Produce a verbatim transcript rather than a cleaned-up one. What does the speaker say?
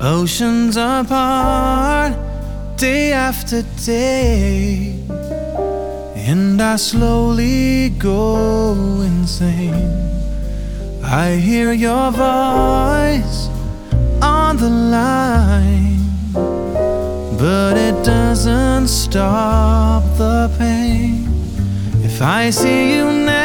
Oceans apart, day after day, and I slowly go insane. I hear your voice on the line, but it doesn't stop the pain. If I see you next